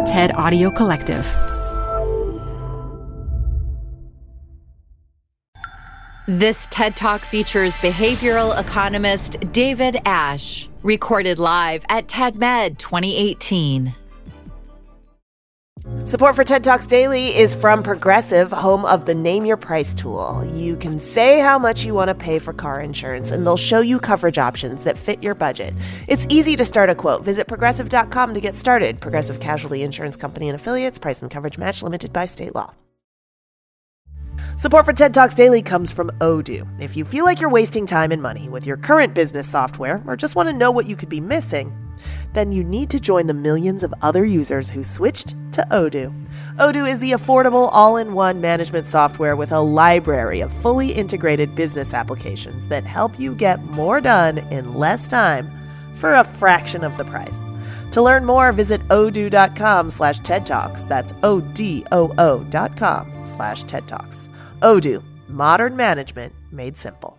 TED Audio Collective. This TED Talk features behavioral economist David Asch, recorded live at TEDMed 2018. Support for TED Talks Daily is from Progressive, home of the Name Your Price tool. You can say how much you want to pay for car insurance, and they'll show you coverage options that fit your budget. It's easy to start a quote. Visit Progressive.com to get started. Progressive Casualty Insurance Company and Affiliates. Price and coverage match limited by state law. Support for TED Talks Daily comes from Odoo. If you feel like you're wasting time and money with your current business software, or just want to know what you could be missing, then you need to join the millions of other users who switched to Odoo. Odoo is the affordable all-in-one management software with a library of fully integrated business applications that help you get more done in less time for a fraction of the price. To learn more, visit odoo.com/TED Talks. That's ODOO.com/TED Talks. Odoo, modern management made simple.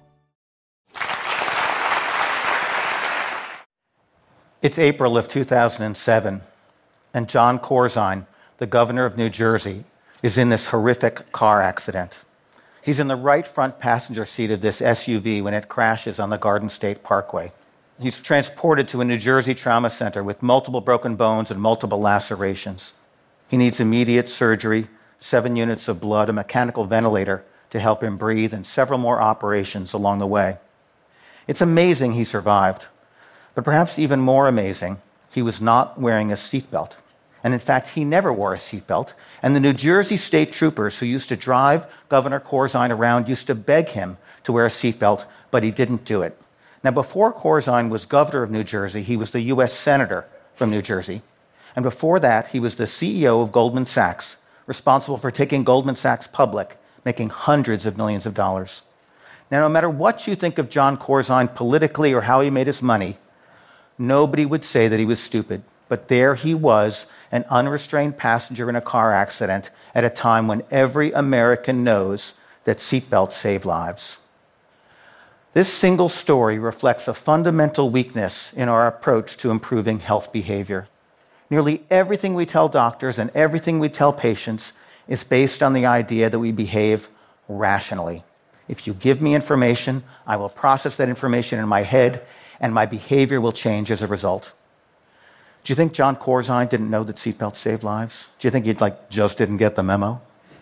It's April of 2007, and Jon Corzine, the governor of New Jersey, is in this horrific car accident. He's in the right front passenger seat of this SUV when it crashes on the Garden State Parkway. He's transported to a New Jersey trauma center with multiple broken bones and multiple lacerations. He needs immediate surgery, 7 units of blood, a mechanical ventilator to help him breathe, and several more operations along the way. It's amazing he survived. But perhaps even more amazing, he was not wearing a seatbelt. And in fact, he never wore a seatbelt. And the New Jersey state troopers who used to drive Governor Corzine around used to beg him to wear a seatbelt, but he didn't do it. Now, before Corzine was governor of New Jersey, he was the U.S. senator from New Jersey. And before that, he was the CEO of Goldman Sachs, responsible for taking Goldman Sachs public, making hundreds of millions of dollars. Now, no matter what you think of Jon Corzine politically or how he made his money, nobody would say that he was stupid, but there he was, an unrestrained passenger in a car accident at a time when every American knows that seatbelts save lives. This single story reflects a fundamental weakness in our approach to improving health behavior. Nearly everything we tell doctors and everything we tell patients is based on the idea that we behave rationally. If you give me information, I will process that information in my head, and my behavior will change as a result. Do you think Jon Corzine didn't know that seatbelts save lives? Do you think he just didn't get the memo?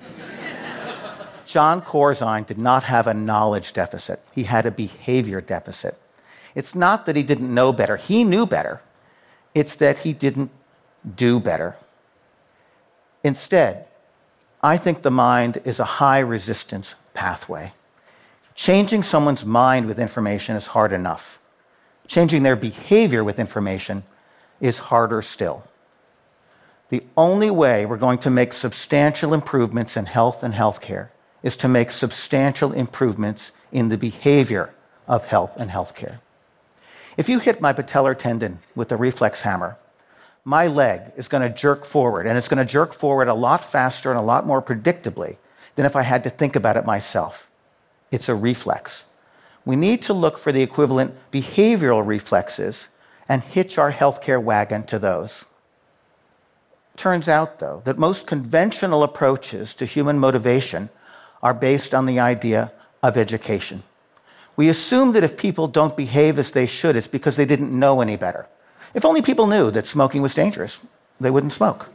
Jon Corzine did not have a knowledge deficit. He had a behavior deficit. It's not that he didn't know better. He knew better. It's that he didn't do better. Instead, I think the mind is a high-resistance pathway. Changing someone's mind with information is hard enough. Changing their behavior with information is harder still. The only way we're going to make substantial improvements in health and healthcare is to make substantial improvements in the behavior of health and healthcare. If you hit my patellar tendon with a reflex hammer, my leg is going to jerk forward, and it's going to jerk forward a lot faster and a lot more predictably than if I had to think about it myself. It's a reflex. We need to look for the equivalent behavioral reflexes and hitch our healthcare wagon to those. Turns out, though, that most conventional approaches to human motivation are based on the idea of education. We assume that if people don't behave as they should, it's because they didn't know any better. If only people knew that smoking was dangerous, they wouldn't smoke.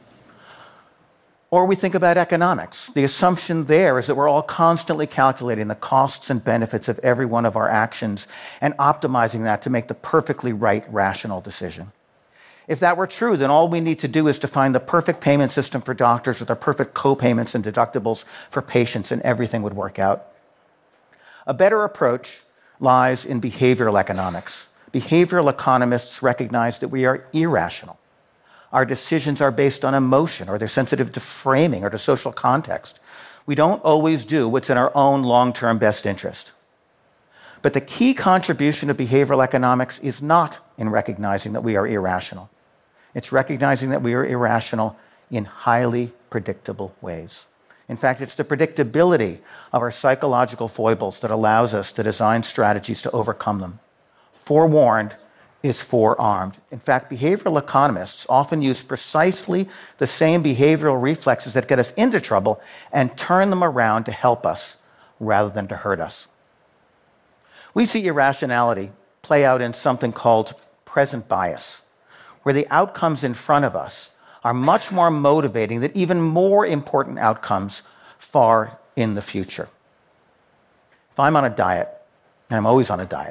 Or we think about economics. The assumption there is that we're all constantly calculating the costs and benefits of every one of our actions and optimizing that to make the perfectly right, rational decision. If that were true, then all we need to do is to find the perfect payment system for doctors with the perfect co-payments and deductibles for patients, and everything would work out. A better approach lies in behavioral economics. Behavioral economists recognize that we are irrational. Our decisions are based on emotion, or they're sensitive to framing or to social context. We don't always do what's in our own long-term best interest. But the key contribution of behavioral economics is not in recognizing that we are irrational. It's recognizing that we are irrational in highly predictable ways. In fact, it's the predictability of our psychological foibles that allows us to design strategies to overcome them. Forewarned, is four-armed. In fact, behavioral economists often use precisely the same behavioral reflexes that get us into trouble and turn them around to help us rather than to hurt us. We see irrationality play out in something called present bias, where the outcomes in front of us are much more motivating than even more important outcomes far in the future. If I'm on a diet, and I'm always on a diet,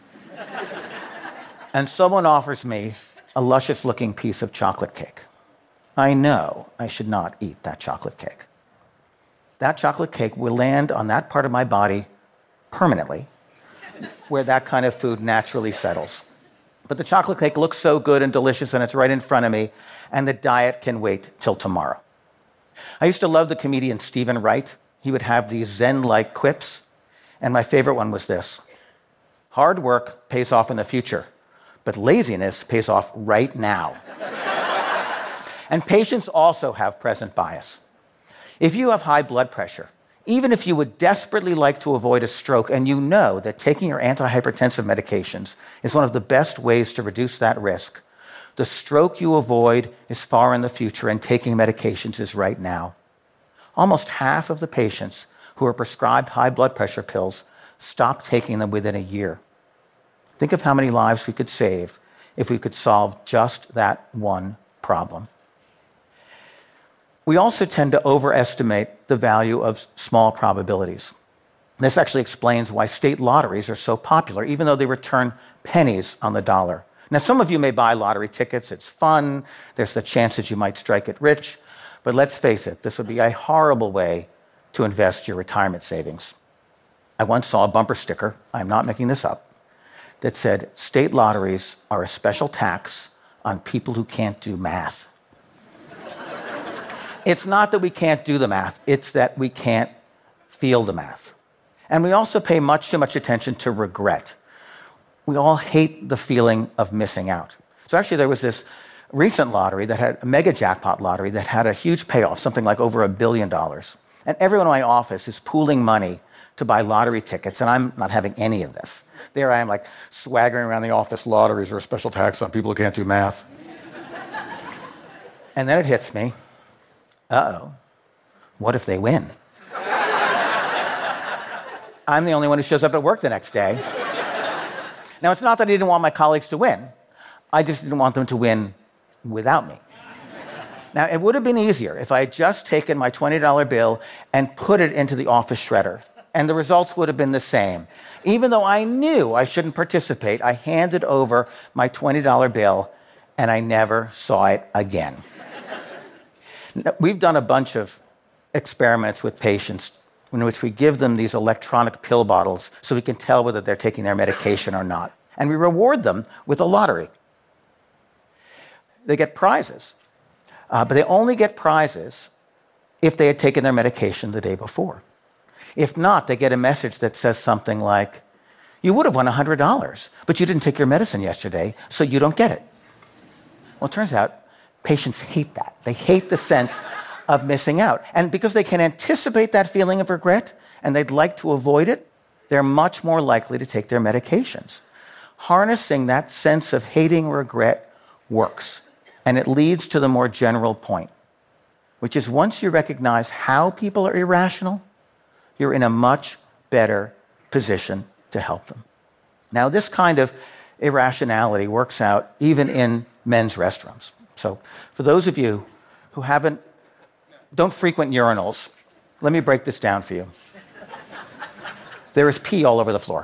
and someone offers me a luscious-looking piece of chocolate cake, I know I should not eat that chocolate cake. That chocolate cake will land on that part of my body permanently, where that kind of food naturally settles. But the chocolate cake looks so good and delicious, and it's right in front of me, and the diet can wait till tomorrow. I used to love the comedian Stephen Wright. He would have these Zen-like quips, and my favorite one was this: hard work pays off in the future, but laziness pays off right now. And patients also have present bias. If you have high blood pressure, even if you would desperately like to avoid a stroke and you know that taking your antihypertensive medications is one of the best ways to reduce that risk, the stroke you avoid is far in the future and taking medications is right now. Almost half of the patients who are prescribed high blood pressure pills stop taking them within a year. Think of how many lives we could save if we could solve just that one problem. We also tend to overestimate the value of small probabilities. This actually explains why state lotteries are so popular, even though they return pennies on the dollar. Now, some of you may buy lottery tickets. It's fun. There's the chance that you might strike it rich. But let's face it, this would be a horrible way to invest your retirement savings. I once saw a bumper sticker, I'm not making this up, that said, "State lotteries are a special tax on people who can't do math." It's not that we can't do the math, it's that we can't feel the math. And we also pay much too much attention to regret. We all hate the feeling of missing out. So actually there was this recent lottery that had a mega jackpot lottery that had a huge payoff, something like over $1 billion. And everyone in my office is pooling money to buy lottery tickets, and I'm not having any of this. There I am, like, swaggering around the office, lotteries are a special tax on people who can't do math. And then it hits me, what if they win? I'm the only one who shows up at work the next day. Now, it's not that I didn't want my colleagues to win. I just didn't want them to win without me. Now, it would have been easier if I had just taken my $20 bill and put it into the office shredder, and the results would have been the same. Even though I knew I shouldn't participate, I handed over my $20 bill, and I never saw it again. We've done a bunch of experiments with patients in which we give them these electronic pill bottles so we can tell whether they're taking their medication or not. And we reward them with a lottery. They get prizes, but they only get prizes if they had taken their medication the day before. If not, they get a message that says something like, "You would have won $100, but you didn't take your medicine yesterday, so you don't get it." Well, it turns out patients hate that. They hate the sense of missing out. And because they can anticipate that feeling of regret and they'd like to avoid it, they're much more likely to take their medications. Harnessing that sense of hating regret works. And it leads to the more general point, which is once you recognize how people are irrational, you're in a much better position to help them. Now, this kind of irrationality works out even in men's restrooms. So for those of you who don't frequent urinals, let me break this down for you. There is pee all over the floor.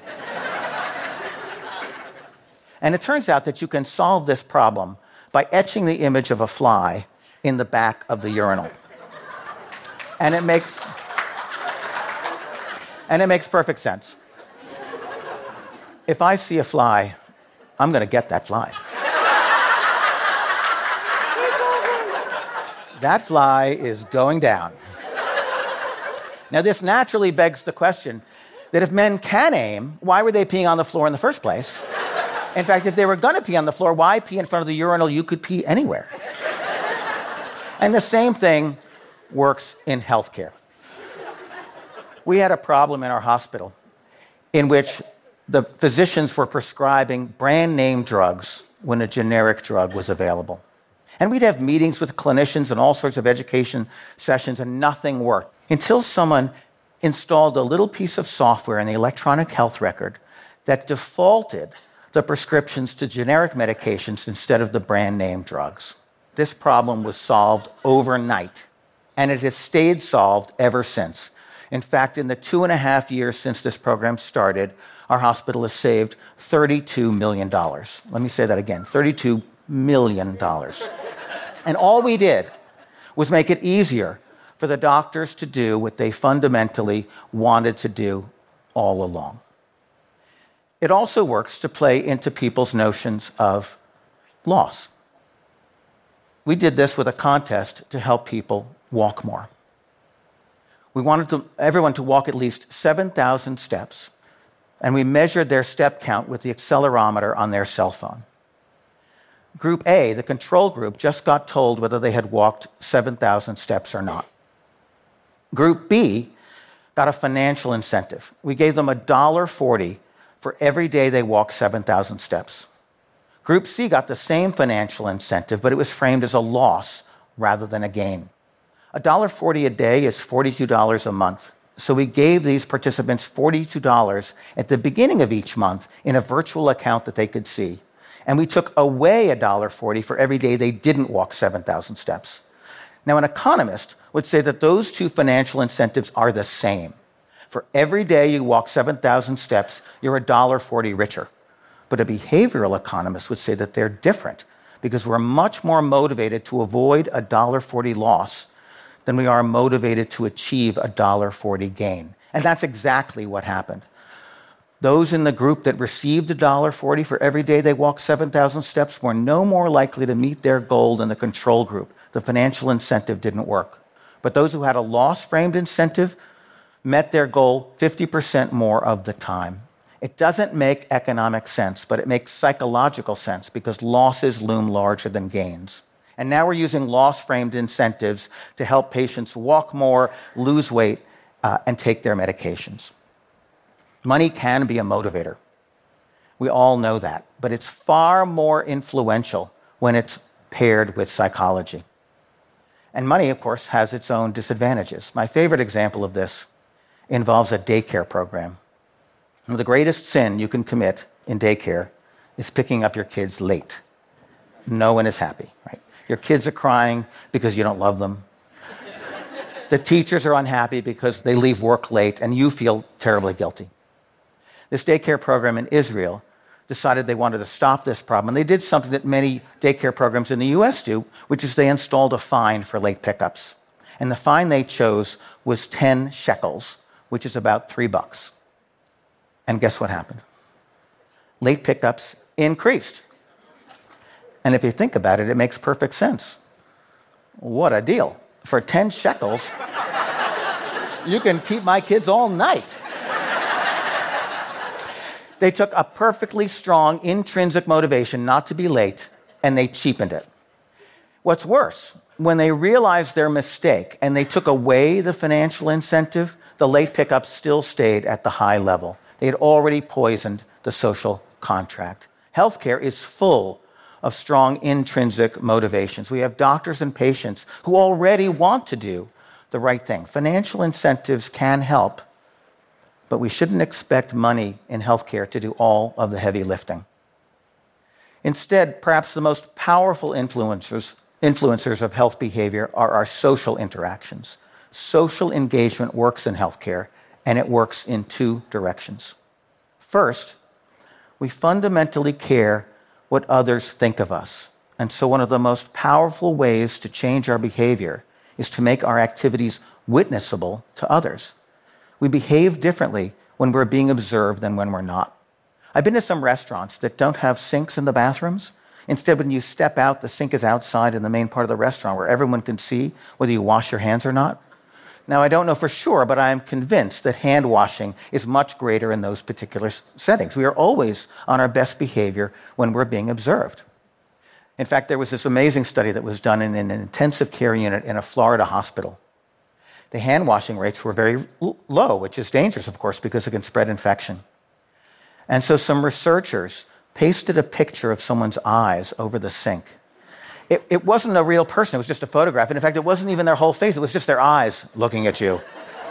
And it turns out that you can solve this problem by etching the image of a fly in the back of the urinal. And it makes perfect sense. If I see a fly, I'm going to get that fly. That fly is going down. Now, this naturally begs the question that if men can aim, why were they peeing on the floor in the first place? In fact, if they were going to pee on the floor, why pee in front of the urinal? You could pee anywhere. And the same thing works in healthcare. We had a problem in our hospital in which the physicians were prescribing brand name drugs when a generic drug was available. And we'd have meetings with clinicians and all sorts of education sessions, and nothing worked until someone installed a little piece of software in the electronic health record that defaulted the prescriptions to generic medications instead of the brand name drugs. This problem was solved overnight, and it has stayed solved ever since. In fact, in the 2.5 years since this program started, our hospital has saved $32 million. Let me say that again, $32 million. And all we did was make it easier for the doctors to do what they fundamentally wanted to do all along. It also works to play into people's notions of loss. We did this with a contest to help people walk more. We wanted everyone to walk at least 7,000 steps, and we measured their step count with the accelerometer on their cell phone. Group A, the control group, just got told whether they had walked 7,000 steps or not. Group B got a financial incentive. We gave them $1.40 for every day they walked 7,000 steps. Group C got the same financial incentive, but it was framed as a loss rather than a gain. $1.40 a day is $42 a month. So we gave these participants $42 at the beginning of each month in a virtual account that they could see. And we took away $1.40 for every day they didn't walk 7,000 steps. Now, an economist would say that those two financial incentives are the same. For every day you walk 7,000 steps, you're $1.40 richer. But a behavioral economist would say that they're different because we're much more motivated to avoid a $1.40 loss than we are motivated to achieve a $1.40 gain. And that's exactly what happened. Those in the group that received $1.40 for every day they walked 7,000 steps were no more likely to meet their goal than the control group. The financial incentive didn't work. But those who had a loss-framed incentive met their goal 50% more of the time. It doesn't make economic sense, but it makes psychological sense because losses loom larger than gains. And now we're using loss-framed incentives to help patients walk more, lose weight, and take their medications. Money can be a motivator. We all know that. But it's far more influential when it's paired with psychology. And money, of course, has its own disadvantages. My favorite example of this involves a daycare program. And the greatest sin you can commit in daycare is picking up your kids late. No one is happy, right? Your kids are crying because you don't love them. The teachers are unhappy because they leave work late, and you feel terribly guilty. This daycare program in Israel decided they wanted to stop this problem, and they did something that many daycare programs in the U.S. do, which is they installed a fine for late pickups. And the fine they chose was 10 shekels, which is about $3. And guess what happened? Late pickups increased. And if you think about it, it makes perfect sense. What a deal. For 10 shekels, you can keep my kids all night. They took a perfectly strong intrinsic motivation not to be late, and they cheapened it. What's worse, when they realized their mistake and they took away the financial incentive, the late pickups still stayed at the high level. They had already poisoned the social contract. Healthcare is full of strong intrinsic motivations. We have doctors and patients who already want to do the right thing. Financial incentives can help, but we shouldn't expect money in healthcare to do all of the heavy lifting. Instead, perhaps the most powerful influencers of health behavior are our social interactions. Social engagement works in healthcare, and it works in two directions. First, we fundamentally care what others think of us. And so one of the most powerful ways to change our behavior is to make our activities witnessable to others. We behave differently when we're being observed than when we're not. I've been to some restaurants that don't have sinks in the bathrooms. Instead, when you step out, the sink is outside in the main part of the restaurant where everyone can see whether you wash your hands or not. Now, I don't know for sure, but I am convinced that hand washing is much greater in those particular settings. We are always on our best behavior when we're being observed. In fact, there was this amazing study that was done in an intensive care unit in a Florida hospital. The hand washing rates were very low, which is dangerous, of course, because it can spread infection. And so some researchers pasted a picture of someone's eyes over the sink. It wasn't a real person, it was just a photograph. And in fact, it wasn't even their whole face, it was just their eyes looking at you.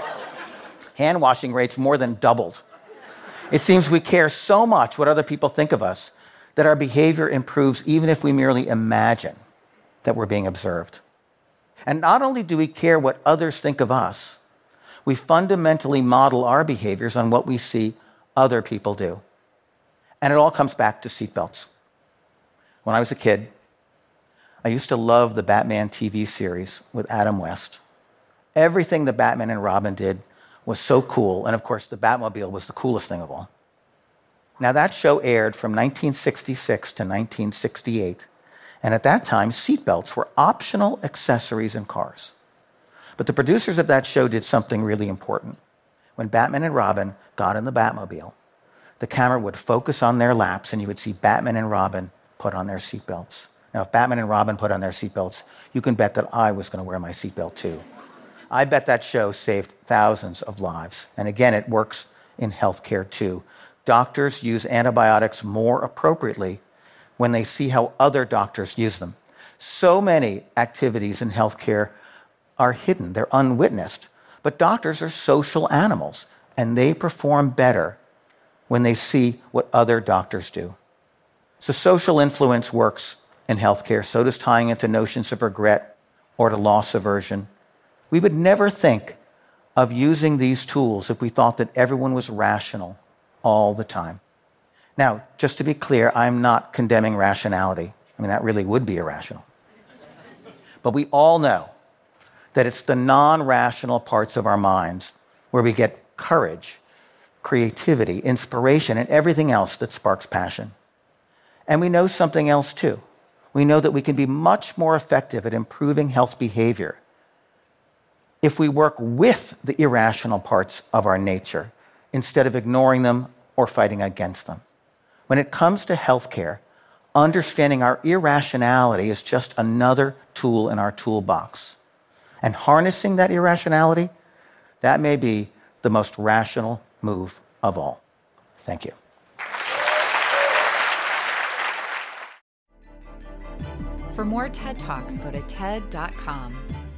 Hand washing rates more than doubled. It seems we care so much what other people think of us that our behavior improves even if we merely imagine that we're being observed. And not only do we care what others think of us, we fundamentally model our behaviors on what we see other people do. And it all comes back to seatbelts. When I was a kid, I used to love the Batman TV series with Adam West. Everything the Batman and Robin did was so cool, and of course the Batmobile was the coolest thing of all. Now that show aired from 1966 to 1968, and at that time seatbelts were optional accessories in cars. But the producers of that show did something really important. When Batman and Robin got in the Batmobile, the camera would focus on their laps and you would see Batman and Robin put on their seatbelts. Now, if Batman and Robin put on their seatbelts, you can bet that I was going to wear my seatbelt too. I bet that show saved thousands of lives. And again, it works in healthcare too. Doctors use antibiotics more appropriately when they see how other doctors use them. So many activities in healthcare are hidden, they're unwitnessed. But doctors are social animals, and they perform better when they see what other doctors do. So social influence works in healthcare, so does tying into notions of regret or to loss aversion. We would never think of using these tools if we thought that everyone was rational all the time. Now, just to be clear, I'm not condemning rationality. I mean, that really would be irrational. But we all know that it's the non-rational parts of our minds where we get courage, creativity, inspiration, and everything else that sparks passion. And we know something else too. We know that we can be much more effective at improving health behavior if we work with the irrational parts of our nature instead of ignoring them or fighting against them. When it comes to healthcare, understanding our irrationality is just another tool in our toolbox. And harnessing that irrationality, that may be the most rational move of all. Thank you. For more TED Talks, go to TED.com.